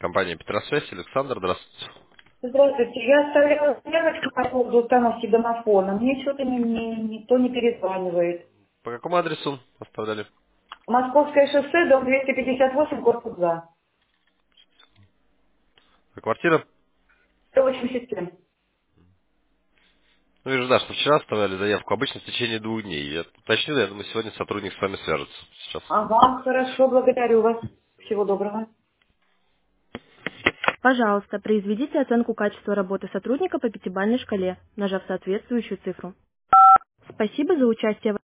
Компания Петросвязь, Александр, здравствуйте. Здравствуйте, я оставляла заявочку по поводу установки домофона. Мне что-то никто не перезванивает. По какому адресу оставляли? Московское шоссе, дом 258, корпус 2. Квартира? 187. Ну, вижу, да, что вчера оставляли заявку. Обычно в течение 2 дней. Я уточнил, я думаю, сегодня сотрудник с вами свяжется. Сейчас. Ага, хорошо, благодарю вас. Всего доброго. Пожалуйста, произведите оценку качества работы сотрудника по пятибалльной шкале, нажав соответствующую цифру. Спасибо за участие.